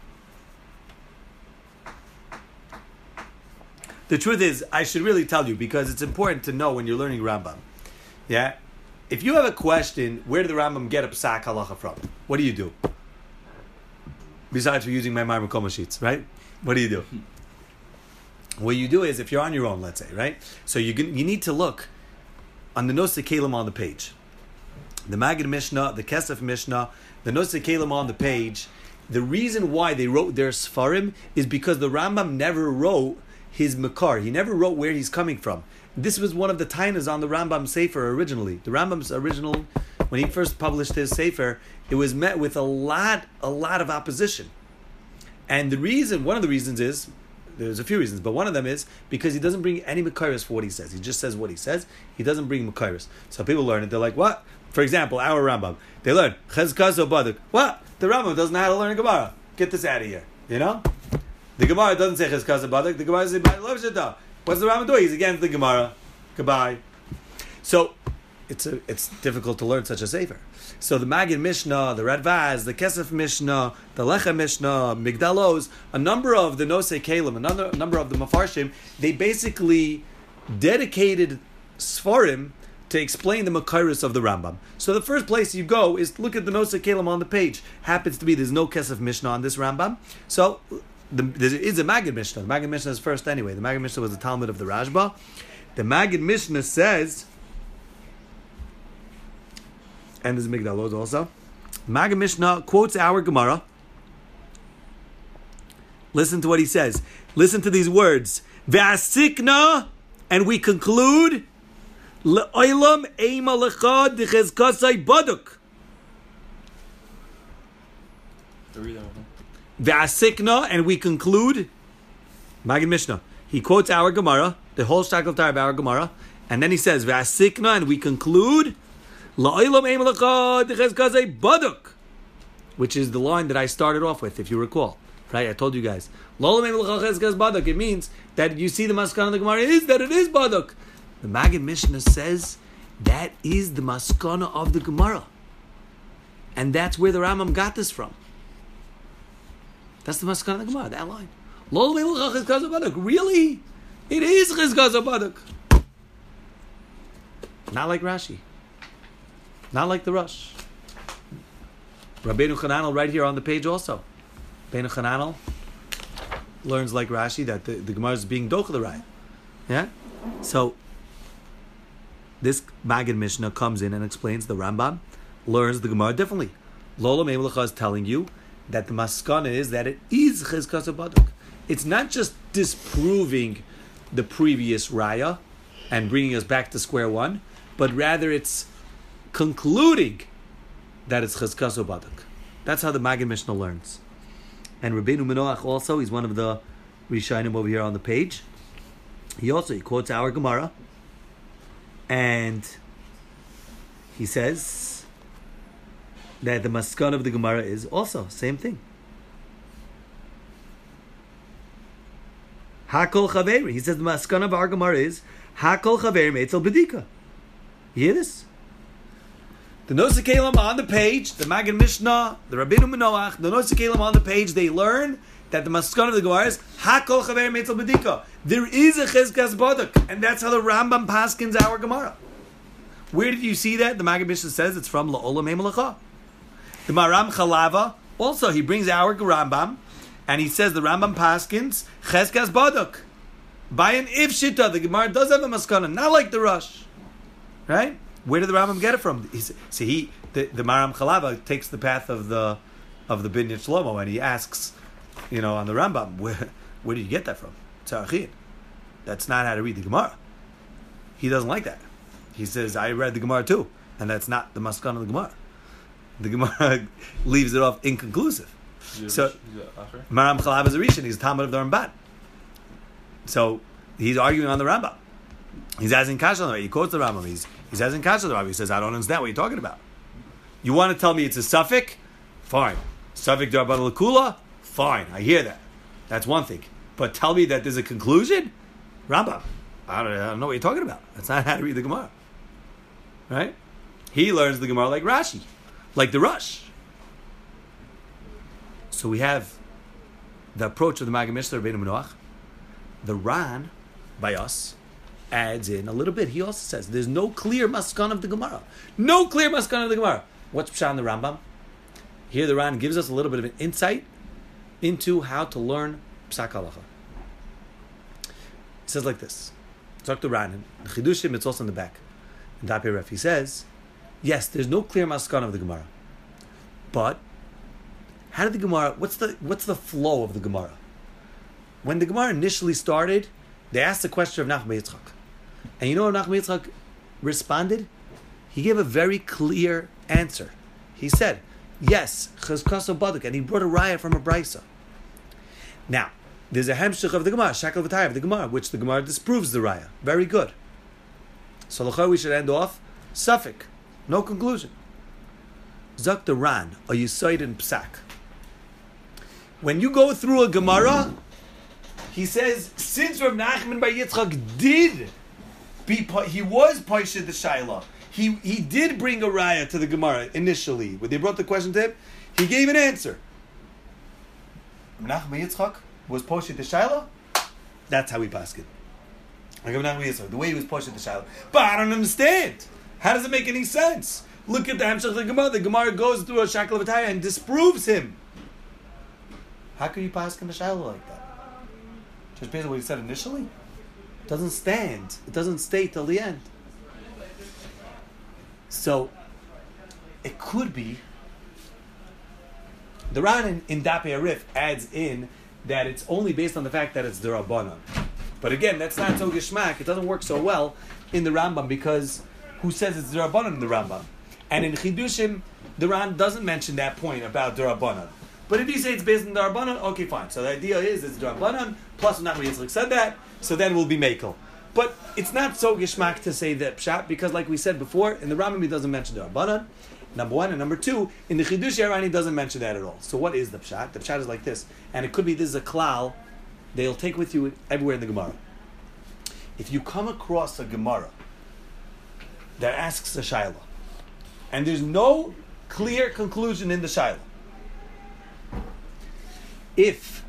The truth is, I should really tell you because it's important to know when you're learning Rambam. Yeah? If you have a question, where did the Rambam get a psak halacha from? What do you do? Besides for using my Marmar Koma sheets, right? What do you do? What you do is, if you're on your own, let's say, right? So you need to look on the Nosei Kelim on the page. The Magid Mishnah, the Kesef Mishnah, the Nosei Kelim on the page. The reason why they wrote their Sfarim is because the Rambam never wrote his Makar. He never wrote where he's coming from. This was one of the tainas on the Rambam Sefer originally. The Rambam's original, when he first published his Sefer, it was met with a lot of opposition. And one of the reasons is, there's a few reasons, but one of them is because he doesn't bring any Makairos for what he says. He just says what he says. He doesn't bring Makairos. So people learn it. They're like, what? For example, our Rambam. They learn, Chezkaso Baduk. What? The Rambam doesn't know how to learn a Gemara. Get this out of here. You know? The Gemara doesn't say Chezkaso Baduk. The Gemara says, what's the Rambam doing? He's against the Gemara. Goodbye. So, it's difficult to learn such a sefer. So the Magid Mishnah, the Radvaz, the Kesef Mishnah, the Lechem Mishnah, Migdalos, a number of the Nosei Kelim, a number of the Mefarshim, they basically dedicated Sfarim to explain the Makairos of the Rambam. So the first place you go is look at the Nosei Kelim on the page. Happens to be there's no Kesef Mishnah on this Rambam. So there is a Magid Mishnah. The Magid Mishnah is first anyway. The Magid Mishnah was the Talmud of the Rashba. The Magid Mishnah says, and there's Migdalos also, Magid Mishnah quotes our Gemara. Listen to what he says. Listen to these words. V'asikna, and we conclude, Le'olam eima lechad d'chezkasai baduk. V'asikna, and we conclude, Magid Mishnah. He quotes our Gemara, the whole shtakel tar of our Gemara, and then he says, V'asikna, and we conclude, La'olam eima lechad d'chezkasai baduk, which is the line that I started off with, if you recall. Right, I told you guys. It means that you see the Maskana of the Gemara is that it is Baduk. The Magid Mishnah says that is the Maskana of the Gemara. And that's where the Rambam got this from. That's the Maskana of the Gemara, that line. Really? It is Chizkaso Baduk. Not like Rashi. Not like the Rush. Rabbeinu Chananel right here on the page also. Rabbeinu Chananel learns like Rashi that the Gemara is being dochel the right. Yeah? So, this Maggid Mishnah comes in and explains the Rambam learns the Gemara differently. Lola Meimlecha is telling you that the maskana is that it is Chizkas Baduk. It's not just disproving the previous raya and bringing us back to square one, but rather it's concluding that it's Chizkas Baduk. That's how the Maggid Mishnah learns. And Rabbeinu Minoach also, he's one of the Rishonim over here on the page. He quotes our Gemara, and he says that the maskana of the Gemara is also same thing. Hakol Chaveri. He says the maskana of our Gemara is Hakol Chaveri Meitzel Bedika. You hear this? The Nosei Kelim on the page, the Maggid Mishnah, the Rabbeinu Minoach, the Nosei Kelim on the page, they learn that the maskana of the Gemara is Hakol Chaveri Meitzel Bedika. There is a Chizkas Baduk, and that's how the Rambam paskins our Gemara. Where did you see that? The Maggid Mishnah says it's from La'olam Meimlecha. The Maram Chalava, also he brings our Rambam, and he says the Rambam paskins Chizkas Baduk. By an if shita, the Gemara does have a maskana, not like the Rush. Right? Where did the Rambam get it from? The Maram Chalava takes the path of the Binyat Shlomo, and he asks, on the Rambam, where did you get that from? Tzarachin. That's not how to read the Gemara. He doesn't like that. He says, I read the Gemara too, and that's not the maskana of the Gemara. The Gemara leaves it off inconclusive. So, Maram Chalav is a Rishon, he's a Talmud of the Ramban. So, he's arguing on the Rambam. He's asking Kasha on the Rambam. He quotes the Rambam. He's asking Kasha on the Rambam. He says, I don't understand what you're talking about. You want to tell me it's a suffix? Fine. Suffix D'Rabbanan L'Kula? Fine. I hear that. That's one thing. But tell me that there's a conclusion? Rambam. I don't know what you're talking about. That's not how to read the Gemara. Right? He learns the Gemara like Rashi. Like the Rush. So we have the approach of the Maggid Mishnah, Rabbeinu Minoach. The Ran, by us, adds in a little bit. He also says there's no clear maskan of the Gemara. No clear maskan of the Gemara. What's Pshat in the Rambam? Here the Ran gives us a little bit of an insight into how to learn Psak Halacha. It says like this. Talk to Ran. In Chidushim, it's also in the back. In Dapei Ref, he says, yes, there's no clear maskan of the Gemara. But how did the Gemara? What's the flow of the Gemara? When the Gemara initially started, they asked the question of Nachman Yitzchak, and you know what Nachman Yitzchak responded? He gave a very clear answer. He said, "Yes, Chizkas Baduk," and he brought a raya from a brisa. Now, there's a hemshich of the Gemara, Shakel V'Tayr of the Gemara, which the Gemara disproves the raya. Very good. So l'chor we should end off Suffolk, no conclusion. Zok the Ran, a Yisoid in Psak. When you go through a Gemara, he says, since Rav Nachman Bar Yitzchak he was Paishah the Shaila. He did bring a raya to the Gemara initially. When they brought the question to him, he gave an answer. Rav Nachman Yitzchak was Paishah the Shaila. That's how we paskin. Like Rav Nachman Yitzchak, the way he was Paishah the Shaila. But I don't understand. How does it make any sense? Look at the Hamshach of the Gemara. The Gemara goes through a Shakel V'Tayr and disproves him. How can you paskin the Shaila like that? Just based on what he said initially, it doesn't stand. It doesn't stay till the end. So, it could be, the Ran in Dapei Arif adds in that it's only based on the fact that it's D'Rabbanan. But again, that's not so geshmak. It doesn't work so well in the Rambam because who says it's D'Rabbanan in the Rambam? And in Chidushim, the Ran doesn't mention that point about D'Rabbanan. But if you say it's based on D'Rabbanan, okay, fine. So the idea is it's D'Rabbanan, plus Nachman Yitzchak said that, so then we'll be Mekel. But it's not so geshmak to say that Pshat, because like we said before, in the Rambam he doesn't mention D'Rabbanan, number one, and number two, in the Chidush Yaran he doesn't mention that at all. So what is the Pshat? The Pshat is like this, and it could be this is a klal they'll take with you everywhere in the Gemara. If you come across a Gemara that asks a Shaila, and there's no clear conclusion in the Shaila, if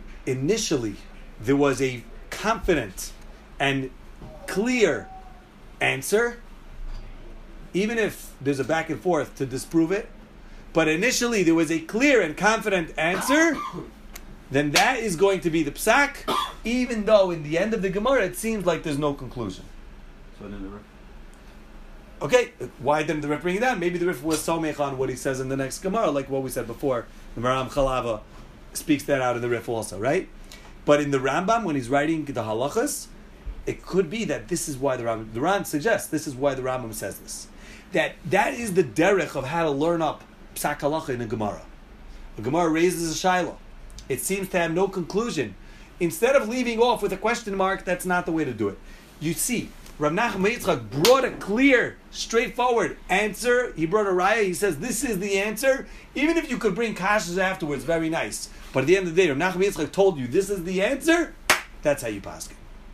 initially there was a confident and clear answer, even if there's a back and forth to disprove it, but initially there was a clear and confident answer, then that is going to be the psak, even though in the end of the Gemara it seems like there's no conclusion. So then the Rif. Okay, why didn't the Rif bring it down? Maybe the Rif was somech on what he says in the next Gemara, like what we said before. The Maram Chalava speaks that out in the Rif also, right? But in the Rambam, when he's writing the halachas, it could be that this is why the Ran suggests this is why the Rambam says this. That is the derech of how to learn up psak halacha in a Gemara. The Gemara raises a shaila. It seems to have no conclusion. Instead of leaving off with a question mark, that's not the way to do it. You see, Rav Nachman Yitzchak brought a clear, straightforward answer. He brought a raya. He says, this is the answer. Even if you could bring kashas afterwards, very nice. But at the end of the day, Rav Nachman Yitzchak told you, this is the answer. That's how you pass it.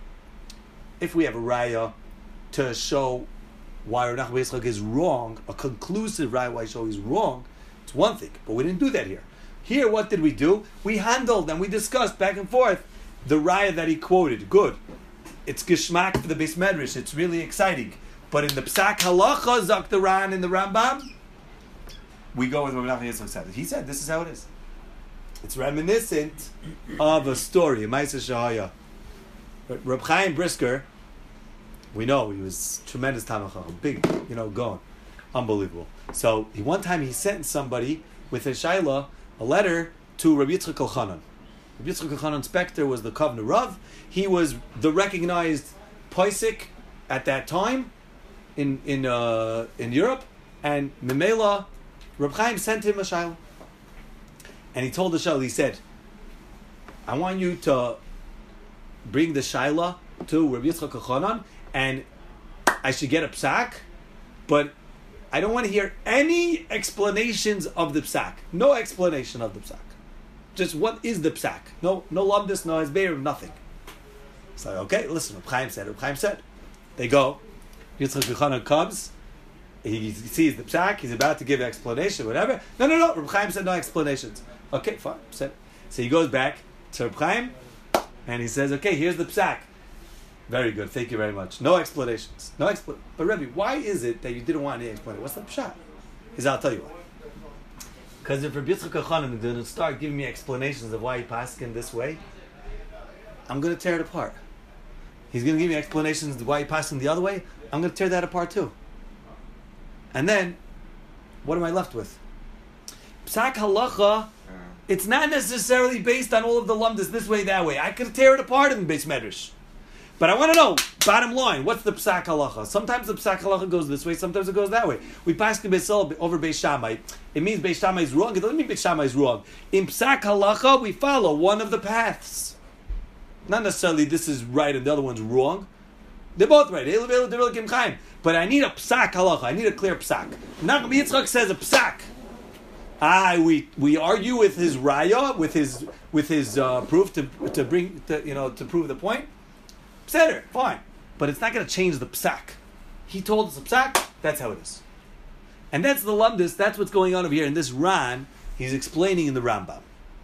If we have a raya to show why Rav Nachman Yitzchak is wrong, a conclusive raya why show he's wrong, it's one thing. But we didn't do that here. Here, what did we do? We handled and we discussed back and forth the raya that he quoted. Good. It's geschmack for the Beis Medrash. It's really exciting. But in the Psak Halacha, Zak the Ran in the Rambam, we go with what Rav Nachman Yitzchak said. He said, this is how it is. It's reminiscent of a story, a Ma'aseh Shahaya. Reb Chaim Brisker, we know he was tremendous Talmid Chacham, big, going, unbelievable. So one time he sent somebody with a shayla, a letter to Rabbi Yitzchak Elchanan. Rabbi Yitzchak Elchanan Spector was the Kovna Rav. He was the recognized Paisik at that time in Europe, and Memela, Reb Chaim sent him a shayla. And he told the shayla, he said, I want you to bring the shayla to Rabbi Yitzchak Elchanan, and I should get a psak, but I don't want to hear any explanations of the psak. No explanation of the psak. Just what is the psak? No lumdus, no hezbeir, nothing. So okay, listen. Reb Chaim said. They go. Yitzchak Elchanan comes. He sees the psak. He's about to give an explanation, whatever. No. Reb Chaim said no explanations. Okay, fine. So he goes back to Reb Chaim, and he says, okay, here's the psak. Very good, thank you very much. No explanations. But Rebbe, why is it that you didn't want any explanation? What's the pshat? He said, I'll tell you why. Because if Rabbi Yitzchak Elchanan didn't start giving me explanations of why he passed in this way, I'm going to tear it apart. He's going to give me explanations of why he passed in the other way, I'm going to tear that apart too. And then, what am I left with? Psak halacha, it's not necessarily based on all of the lumdas this way, that way. I could tear it apart in the Beis Medrash. But I want to know, bottom line, what's the psak halacha? Sometimes the psak halacha goes this way, sometimes it goes that way. We pass the Beis Hillel over Beis Shammai. It means Beis Shammai is wrong. It doesn't mean Beis Shammai is wrong. In psak halacha, we follow one of the paths. Not necessarily this is right and the other one's wrong. They're both right. But I need a psak halacha. I need a clear psak. Nachman Yitzchak says a psak. We argue with his raya, with his proof to prove the point. Pseder, fine. But it's not going to change the psak. He told us the psak, that's how it is. And that's the lumdus, that's what's going on over here. In this Ran, he's explaining in the Rambam.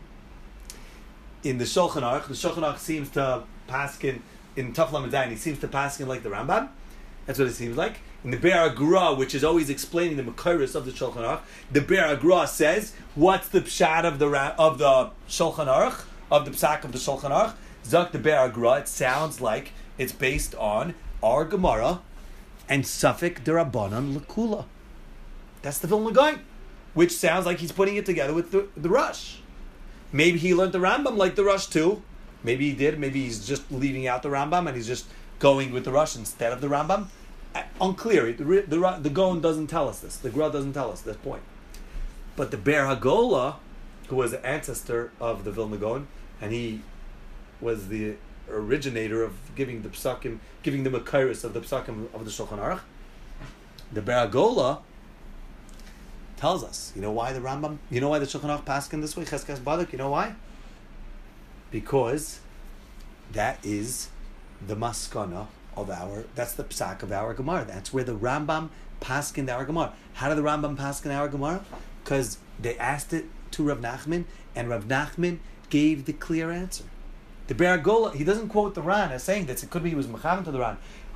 In the Shulchan Aruch seems to paskin, in Taf Lamed Zayin, he seems to paskin like the Rambam. That's what it seems like. In the Be'er Agra, which is always explaining the Makairis of the Shulchan Aruch, the Be'er Agra says, what's the pshat of the Shulchan Aruch, of the psak of the Shulchan Aruch? Zak the Be'er Agra, it sounds like it's based on our Gemara and Suffolk Derabanan Lakula. That's the Vilna Gaon, which sounds like he's putting it together with the Rush. Maybe he learned the Rambam like the Rush too. Maybe he did. Maybe he's just leaving out the Rambam and he's just going with the Rush instead of the Rambam. Unclear. The Gaon doesn't tell us this. The Gra doesn't tell us this point. But the Ber Hagola, who was the ancestor of the Vilna Gaon, and he was the originator of giving the psakim, giving the makairis of the psakim of the Shulchan Aruch. The Ber Hagola tells us, you know why the Shulchan Aruch paskin this way, Cheskas Baduk, you know why? Because that is the maskana of that's the psak of our Gemara. That's where the Rambam paskin our Gemara. How did the Rambam paskin our Gemara? Because they asked it to Rav Nachman, and Rav Nachman gave the clear answer. The Ber Hagola, he doesn't quote the Ran as saying this. It could be he was mechavan to the Ran.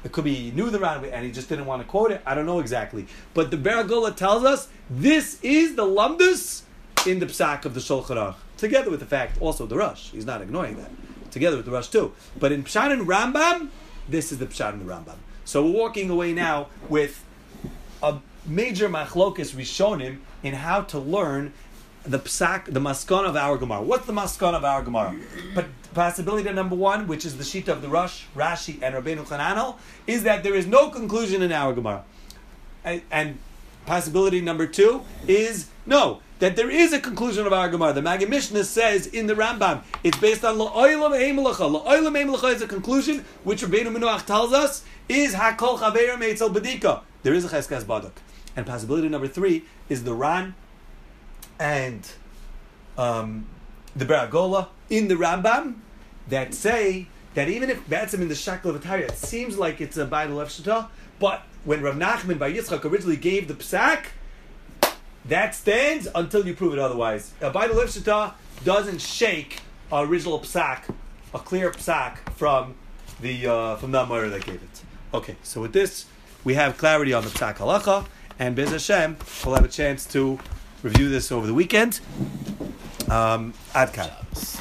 It could be he knew the Ran and he just didn't want to quote it. I don't know exactly. But the Beragola tells us this is the Lamdus in the Psak of the Shulchan Aruch, together with the fact also the Rush. He's not ignoring that. Together with the Rush too. But in Pshat and Rambam, this is the Pshat and the Rambam. So we're walking away now with a major machlokas Rishonim in how to learn the Psak, the Maskana of our Gemara. What's the Maskana of our Gemara? But possibility number one, which is the Shita of the Rush, Rashi, and Rabbeinu Chananel, is that there is no conclusion in our Gemara. And possibility number two is no, that there is a conclusion of our Gemara. The Maggid Mishnah says in the Rambam, it's based on La'olam Ein Melacha. La'olam Ein Melacha is a conclusion which Rabbeinu Menuach tells us is Hakol Chaver Meitzel Badika. There is a Cheskas Baduk. And possibility number three is the Ran and the Beragola in the Rambam that say that even if Batsim in the Shackle of Atariya, it seems like it's a Baidal Efshita, but when Rav Nachman by Yitzchak originally gave the Psak, that stands until you prove it otherwise. A Baidal Efshita doesn't shake our original Psak, a clear Psak from the Amora that gave it. Okay, so with this, we have clarity on the Psak Halacha, and Bez Hashem, we'll have a chance to review this over the weekend. Ad Kan.